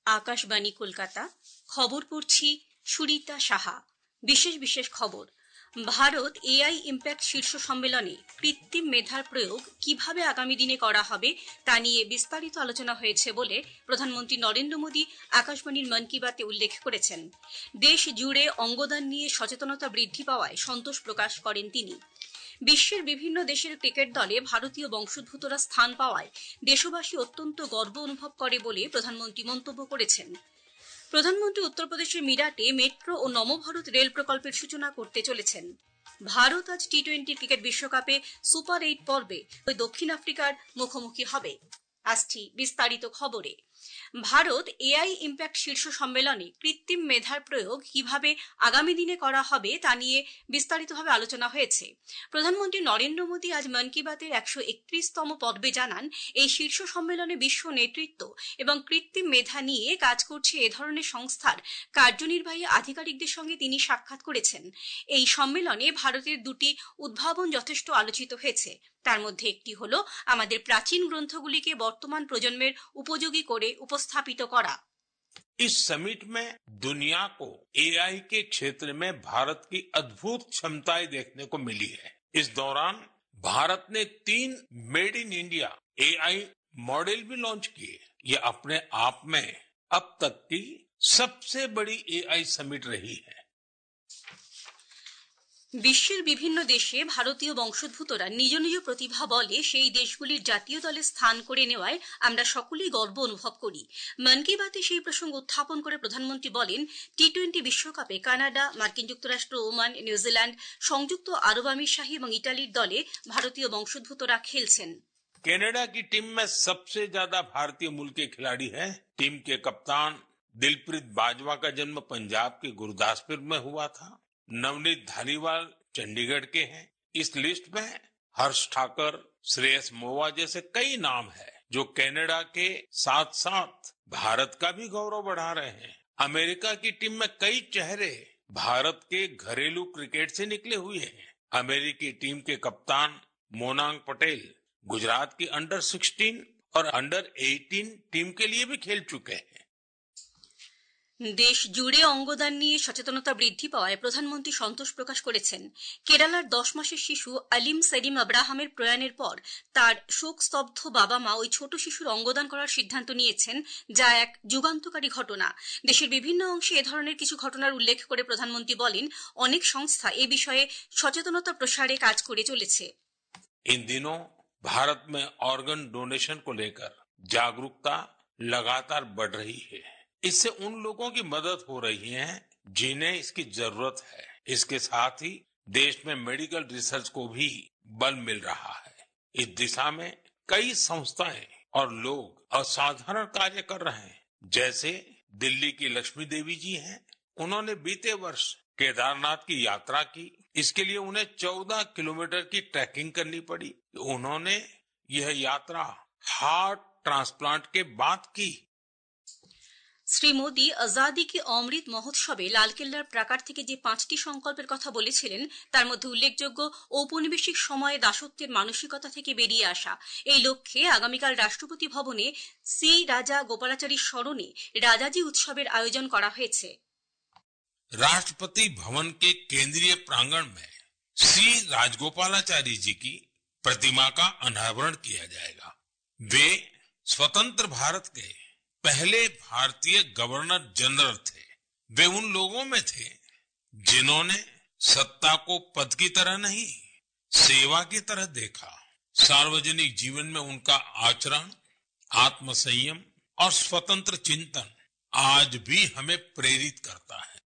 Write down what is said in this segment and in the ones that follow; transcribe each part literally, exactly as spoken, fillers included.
আকাশবাণী কলকাতা। খবর পড়ছি সুরিতা সাহা। বিশেষ বিশেষ খবর। ভারত এআই ইম্প্যাক্ট শীর্ষ সম্মেলনে কৃত্রিম মেধার প্রয়োগ কিভাবে আগামী দিনে করা হবে তা নিয়ে বিস্তারিত আলোচনা হয়েছে বলে প্রধানমন্ত্রী নরেন্দ্র মোদী আকাশবাণীর মন কি বাতে উল্লেখ করেছেন। দেশ জুড়ে অঙ্গদান নিয়ে সচেতনতা বৃদ্ধি পাওয়ায় সন্তোষ প্রকাশ করেন তিনি। বিশ্বের বিভিন্ন দেশের ক্রিকেট দলে ভারতীয় বংশোদ্ভূতরা স্থান পাওয়ায় দেশবাসী অত্যন্ত গর্ব অনুভব করে বলে প্রধানমন্ত্রী মন্তব্য করেছেন। প্রধানমন্ত্রী উত্তরপ্রদেশের মিরাটে মেট্রো ও নবভারত রেল প্রকল্পের সূচনা করতে চলেছেন। ভারত আজ টি টোয়েন্টি ক্রিকেট বিশ্বকাপে সুপার এইট পর্বে ওই দক্ষিণ আফ্রিকার মুখোমুখি হবে। আসছি বিস্তারিত খবরে। ভারত এআই ইম্প্যাক্ট শীর্ষ সম্মেলনে কৃত্রিম মেধার প্রয়োগ কিভাবে আগামী দিনে করা হবে তা নিয়ে বিস্তারিতভাবে আলোচনা হয়েছে। প্রধানমন্ত্রী নরেন্দ্র মোদী আজ মন কি বাতের একশো একত্রিশতম পর্বে জানান, এই শীর্ষ সম্মেলনে বিশ্ব নেতৃত্ব এবং কৃত্রিম মেধা নিয়ে কাজ করছে এ ধরনের সংস্থার কার্যনির্বাহী আধিকারিকদের সঙ্গে তিনি সাক্ষাৎ করেছেন। এই সম্মেলনে ভারতের দুটি উদ্ভাবন যথেষ্ট আলোচিত হয়েছে। তার মধ্যে একটি হলো আমাদের প্রাচীন গ্রন্থগুলিকে বর্তমান প্রজন্মের উপযোগী করে উপস্থাপিত করা। इस समिट में दुनिया को एआई के क्षेत्र में भारत की अद्भुत क्षमताएं देखने को मिली है। इस दौरान भारत ने तीन made in India AI model भी लॉन्च किए। ये अपने आप में अब तक की सबसे बड़ी एआई समिट रही है। বিশ্বের বিভিন্ন দেশে ভারতীয় বংশোদ্ভূতরা নিজ নিজ প্রতিভা বলে সেই দেশগুলির জাতীয় দলে স্থান করে নেওয়ায় আমরা সকলেই গর্ব অনুভব করি। মন কি বাতে সেই প্রসঙ্গ উত্থাপন করে প্রধানমন্ত্রী বলেন, টি টোয়েন্টি বিশ্বকাপে কানাডা, মার্কিন যুক্তরাষ্ট্র, ওমান, নিউজিল্যান্ড, সংযুক্ত আরব আমিরশাহী এবং ইটালির দলে ভারতীয় বংশোদ্ভূতরা খেলছেন। कनाडा की टीम में सबसे ज्यादा भारतीय मूल के खिलाड़ी हैं। टीम के कप्तान दिलप्रीत बाजवा का जन्म पंजाब के गुरदासपुर में हुआ था। नवनीत धालीवाल चंडीगढ़ के हैं। इस लिस्ट में हर्ष ठाकर, श्रेयस मोवा जैसे कई नाम हैं जो कनाडा के साथ साथ भारत का भी गौरव बढ़ा रहे हैं। अमेरिका की टीम में कई चेहरे भारत के घरेलू क्रिकेट से निकले हुए हैं। अमेरिकी टीम के कप्तान मोनांग पटेल गुजरात की अंडर सिक्सटीन और अंडर एटीन टीम के लिए भी खेल चुके हैं। দেশ জুড়ে অঙ্গদান নিয়ে সচেতনতা বৃদ্ধি পাওয়ায় প্রধানমন্ত্রী সন্তোষ প্রকাশ করেছেন। কেরালার দশ মাসের শিশু আলিম সেলিম আব্রাহামের প্রয়াণের পর তার শোকস্তব্ধ বাবা মা ওই ছোট শিশুর অঙ্গদান করার সিদ্ধান্ত নিয়েছেন, যা এক যুগান্তকারী ঘটনা। দেশের বিভিন্ন অংশে এ ধরনের কিছু ঘটনার উল্লেখ করে প্রধানমন্ত্রী বলেন, অনেক সংস্থা এ বিষয়ে সচেতনতা প্রসারে কাজ করে চলেছে। इन दिनों भारत में ऑर्गन डोनेशन को लेकर जागरूकता लगातार बढ़ रही है। इससे उन लोगों की मदद हो रही है जिन्हें इसकी जरूरत है। इसके साथ ही देश में मेडिकल रिसर्च को भी बल मिल रहा है। इस दिशा में कई संस्थाएं और लोग असाधारण कार्य कर रहे हैं। जैसे दिल्ली की लक्ष्मी देवी जी हैं। उन्होंने बीते वर्ष केदारनाथ की यात्रा की। इसके लिए उन्हें चौदह किलोमीटर की ट्रैकिंग करनी पड़ी। उन्होंने यह यात्रा हार्ट ट्रांसप्लांट के बाद की। শ্রী মোদী আজাদি কি অমৃত মহোৎসবে লালকেল্লার প্রাকার থেকে যে পাঁচটি সংকল্পের কথা বলেছিলেন তার মধ্যে উল্লেখযোগ্য ঔপনিবেশিক সময়ে দাসত্বের মানসিকতা থেকে বেরিয়ে আসা। এই লক্ষ্যে আগামীকাল রাষ্ট্রপতি ভবনে সি রাজা গোপালাচারীর স্মরণে রাজাজি উৎসবের আয়োজন করা হয়েছে। राष्ट्रपति भवन के केंद्रीय प्रांगण में सी राजगोपालाचारी जी की प्रतिमा का अनावरण किया जाएगा। वे स्वतंत्र भारत के पहले भारतीय गवर्नर जनरल थे। वे उन लोगों में थे जिन्होंने सत्ता को पद की तरह नहीं, सेवा की तरह देखा। सार्वजनिक जीवन में उनका आचरण, आत्मसंयम और स्वतंत्र चिंतन आज भी हमें प्रेरित करता है।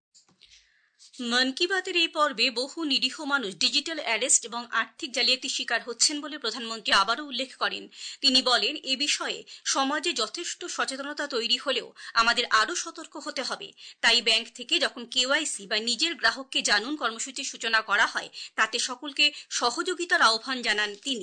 মন কি বাতের এই পর্বে বহু নিরীহ মানুষ ডিজিটাল অ্যারেস্ট এবং আর্থিক জালিয়াতির শিকার হচ্ছেন বলে প্রধানমন্ত্রী আবারও উল্লেখ করেন। তিনি বলেন, এ বিষয়ে সমাজে যথেষ্ট সচেতনতা তৈরি হলেও আমাদের আরও সতর্ক হতে হবে। তাই ব্যাংক থেকে যখন কেওয়াইসি বা নিজের গ্রাহককে জানুন কর্মসূচির সূচনা করা হয়, তাতে সকলকে সহযোগিতার আহ্বান জানান তিনি।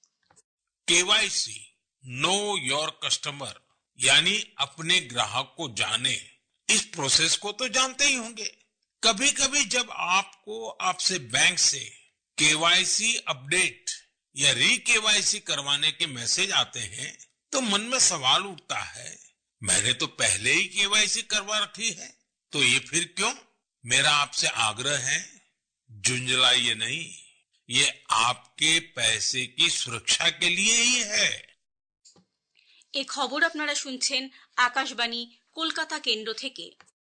केवाईसी नो योर कस्टमर यानी अपने ग्राहक को जाने, इस प्रोसेस को तो जानते ही होंगे। कभी कभी जब आपको आपसे बैंक से केवाईसी अपडेट या री केवाईसी करवाने के मैसेज आते हैं तो मन में सवाल उठता है मैंने तो पहले ही केवाईसी करवा रखी है, तो ये फिर क्यों? मेरा आपसे आग्रह है, झुंझलाइए नहीं, ये आपके पैसे की सुरक्षा के लिए ही है। এই খবর আপনারা শুনছেন আকাশবাণী কলকাতা কেন্দ্র থেকে।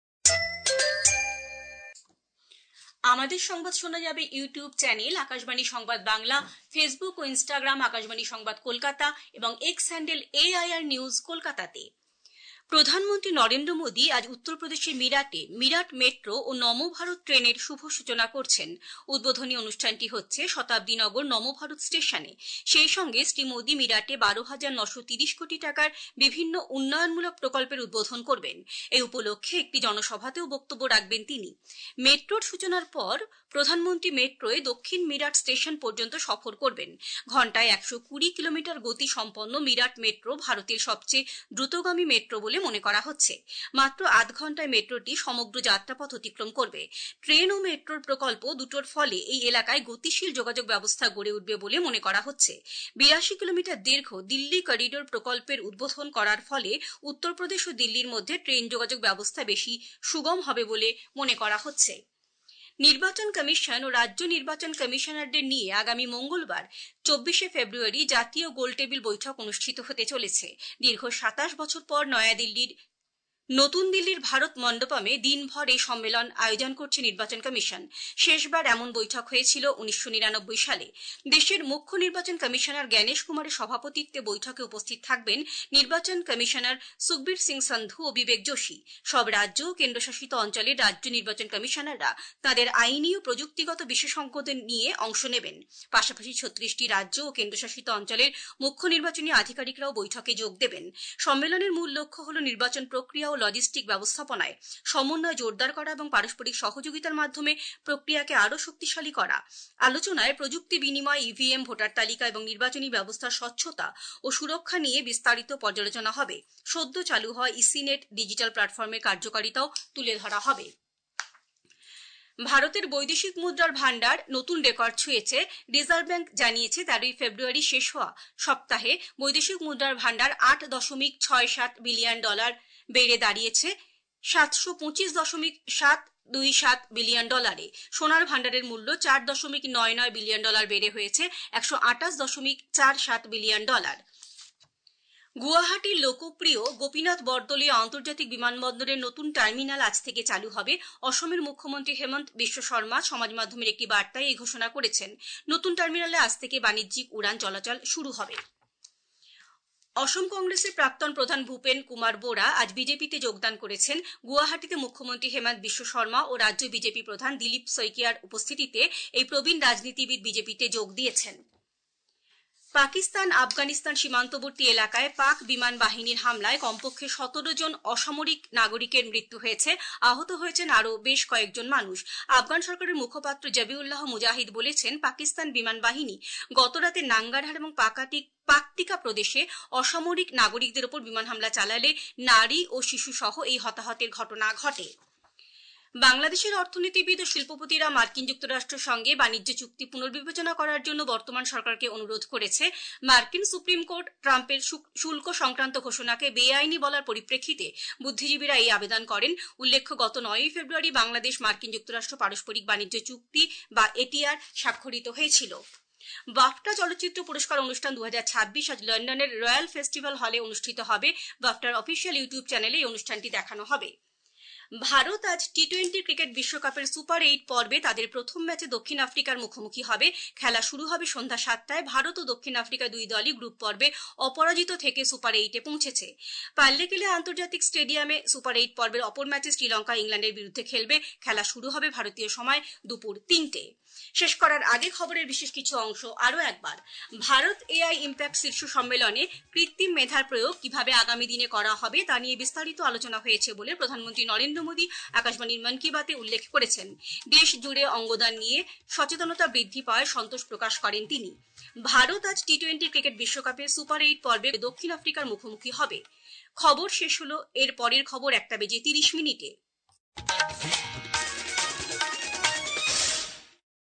আমাদের সংবাদ শোনা যাবে ইউটিউব চ্যানেল আকাশবাণী সংবাদ বাংলা, ফেসবুক ও ইনস্টাগ্রাম আকাশবাণী সংবাদ কলকাতা এবং এক্স হ্যান্ডেল এআইআর নিউজ কলকাতাতে। প্রধানমন্ত্রী নরেন্দ্র মোদী আজ উত্তরপ্রদেশের মিরাটে মিরাট মেট্রো ও নমভারত ট্রেনের শুভ সূচনা করছেন। উদ্বোধনী অনুষ্ঠানটি হচ্ছে শতাব্দীনগর নমভারত স্টেশনে। সেই সঙ্গে শ্রী মোদী মিরাটে বারো হাজার নশো তিরিশ কোটি টাকার বিভিন্ন উন্নয়নমূলক প্রকল্পের উদ্বোধন করবেন। এই উপলক্ষে একটি জনসভাতেও বক্তব্য রাখবেন তিনি। মেট্রোর সূচনার পর প্রধানমন্ত্রী মেট্রোয় দক্ষিণ মিরাট স্টেশন পর্যন্ত সফর করবেন। ঘণ্টায় একশো কুড়ি কিলোমিটার গতি সম্পন্ন মিরাট মেট্রো ভারতের সবচেয়ে দ্রুতগামী মেট্রো বলে মনে করা হচ্ছে। মাত্র আধ ঘন্টায় মেট্রোটি সমগ্র যাত্রাপথ অতিক্রম করবে। ট্রেন ও মেট্রোর প্রকল্প দুটোর ফলে এই এলাকায় গতিশীল যোগাযোগ ব্যবস্থা গড়ে উঠবে বলে মনে করা হচ্ছে। বিরাশি কিলোমিটার দীর্ঘ দিল্লি করিডোর প্রকল্পের উদ্বোধন করার ফলে উত্তরপ্রদেশ ও দিল্লির মধ্যে ট্রেন যোগাযোগ ব্যবস্থা বেশি সুগম হবে বলে মনে করা হচ্ছে। নির্বাচন কমিশন ও রাজ্য নির্বাচন কমিশনারদের নিয়ে আগামী মঙ্গলবার চব্বিশে ফেব্রুয়ারি জাতীয় গোলটেবিল বৈঠক অনুষ্ঠিত হতে চলেছে। দীর্ঘ সাতাশ বছর পর নয়াদিল্লির নতুন দিল্লির ভারত মণ্ডপমে দিনভর এই সম্মেলন আয়োজন করছে নির্বাচন কমিশন। শেষবার এমন বৈঠক হয়েছিল উনিশশো নিরানব্বই সালে। দেশের মুখ্য নির্বাচন কমিশনার জ্ঞানেশ কুমারের সভাপতিত্বে বৈঠকে উপস্থিত থাকবেন নির্বাচন কমিশনার সুখবীর সিং সান্ধু ও বিবেক যোশী। সব রাজ্য ও কেন্দ্রশাসিত অঞ্চলের রাজ্য নির্বাচন কমিশনাররা তাদের আইনি ও প্রযুক্তিগত বিশেষজ্ঞদের নিয়ে অংশ নেবেন। পাশাপাশি ছত্রিশটি রাজ্য ও কেন্দ্রশাসিত অঞ্চলের মুখ্য নির্বাচনী আধিকারিকরাও বৈঠকে যোগ দেবেন। সম্মেলনের মূল লক্ষ্য হল নির্বাচন প্রক্রিয়া লজিস্টিক ব্যবস্থাপনায় সমন্বয় জোরদার করা এবং পারস্পরিক সহযোগিতার মাধ্যমে প্রক্রিয়াকে আরও শক্তিশালী করা। আলোচনায় প্রযুক্তি বিনিময়, ইভিএম, ভোটার তালিকা এবং নির্বাচনী ব্যবস্থার স্বচ্ছতা ও সুরক্ষা নিয়ে বিস্তারিত পর্যালোচনা হবে। সদ্য চালু হওয়া ইসিনেট ডিজিটাল প্ল্যাটফর্মের কার্যকারিতাও তুলে ধরা হবে। ভারতের বৈদেশিক মুদ্রার ভান্ডার নতুন রেকর্ড ছুঁয়েছে। রিজার্ভ ব্যাংক জানিয়েছে তেরোই ফেব্রুয়ারি শেষ হওয়া সপ্তাহে বৈদেশিক মুদ্রার ভান্ডার আট দশমিক ছয় সাত বিলিয়ন ডলার বেড়ে দাঁড়িয়েছে সাতশো পঁচিশ দশমিক সাত দুই সাত বিলিয়ন ডলারে। সোনার ভান্ডারের মূল্য চার দশমিক নয় নয় বিলিয়ন ডলার বেড়ে হয়েছে একশো আঠাশ দশমিক চার সাত বিলিয়ন ডলার। গুয়াহাটির লোকপ্রিয় গোপীনাথ বরদলৈ আন্তর্জাতিক বিমানবন্দরের নতুন টার্মিনাল আজ থেকে চালু হবে। অসমের মুখ্যমন্ত্রী হেমন্ত বিশ্ব শর্মা সমাজ মাধ্যমের একটি বার্তায় এই ঘোষণা করেছেন। নতুন টার্মিনালে আজ থেকে বাণিজ্যিক উড়ান চলাচল শুরু হবে। অসম কংগ্রেসের প্রাক্তন প্রধান ভূপেন কুমার বোরা আজ বিজেপিতে যোগদান করেছেন। গুয়াহাটিতে মুখ্যমন্ত্রী হেমন্ত বিশ্ব শর্মা ও রাজ্য বিজেপি প্রধান দিলীপ শইকিয়ার উপস্থিতিতে এই প্রবীণ রাজনীতিবিদ বিজেপিতে যোগ দিয়েছেন। পাকিস্তান আফগানিস্তান সীমান্তবর্তী এলাকায় পাক বিমান বাহিনীর হামলায় কমপক্ষে সতেরো জন অসামরিক নাগরিকের মৃত্যু হয়েছে। আহত হয়েছেন আরও বেশ কয়েকজন মানুষ। আফগান সরকারের মুখপাত্র জবিউল্লাহ মুজাহিদ বলেছেন, পাকিস্তান বিমান বাহিনী গতরাতে নাঙ্গারহার এবং পাকাটিক পাকতিকা প্রদেশে অসামরিক নাগরিকদের উপর বিমান হামলা চালালে নারী ও শিশু সহ এই হতাহতের ঘটনা ঘটে। বাংলাদেশের অর্থনীতিবিদ ও শিল্পপতিরা মার্কিন যুক্তরাষ্ট্রের সঙ্গে বাণিজ্য চুক্তি পুনর্বিবেচনা করার জন্য বর্তমান সরকারকে অনুরোধ করেছে। মার্কিন সুপ্রিম কোর্ট ট্রাম্পের শুল্ক সংক্রান্ত ঘোষণাকে বেআইনি বলার পরিপ্রেক্ষিতে বুদ্ধিজীবীরা এই আবেদন করেন। উল্লেখ্য, গত নয়ই ফেব্রুয়ারি বাংলাদেশ মার্কিন যুক্তরাষ্ট্র পারস্পরিক বাণিজ্য চুক্তি বা এটিআর স্বাক্ষরিত হয়েছিল। বাফটা চলচ্চিত্র পুরস্কার অনুষ্ঠান দু হাজার ছাব্বিশ আজ লন্ডনের রয়্যাল ফেস্টিভ্যাল হলে অনুষ্ঠিত হবে। বাফটার অফিসিয়াল ইউটিউব চ্যানেলে এই অনুষ্ঠানটি দেখানো হবে। ভারত আজ টি টোয়েন্টি ক্রিকেট বিশ্বকাপের সুপার এইট পর্বে তাদের প্রথম ম্যাচে দক্ষিণ আফ্রিকার মুখোমুখি হবে। খেলা শুরু হবে সন্ধ্যা সাতটায়। ভারত ও দক্ষিণ আফ্রিকা দুই দলই গ্রুপ পর্বে অপরাজিত থেকে সুপার এইটে পৌঁছেছে। পাল্লেকেলে আন্তর্জাতিক স্টেডিয়ামে সুপার এইট পর্বের অপর ম্যাচে শ্রীলঙ্কা ইংল্যান্ডের বিরুদ্ধে খেলবে। খেলা শুরু হবে ভারতীয় সময় দুপুর তিনটে। শেষ করার আগে খবরের বিশেষ কিছু অংশ আরও একবার। ভারত এআই ইম্প্যাক্ট শীর্ষ সম্মেলনে কৃত্রিম মেধার প্রয়োগ কিভাবে আগামী দিনে করা হবে তা নিয়ে বিস্তারিত আলোচনা হয়েছে বলে প্রধানমন্ত্রী নরেন্দ্র মোদী আকাশবাণীর মন কি বাতে উল্লেখ করেছেন। দেশ জুড়ে অঙ্গদান নিয়ে সচেতনতা বৃদ্ধি পাওয়ায় সন্তোষ প্রকাশ করেন তিনি। ভারত আজ টি টোয়েন্টি ক্রিকেট বিশ্বকাপের সুপার এইট পর্বে দক্ষিণ আফ্রিকার মুখোমুখি হবে। খবর শেষ হলো। এর পরের খবর একটা বেজে তিরিশ মিনিটে।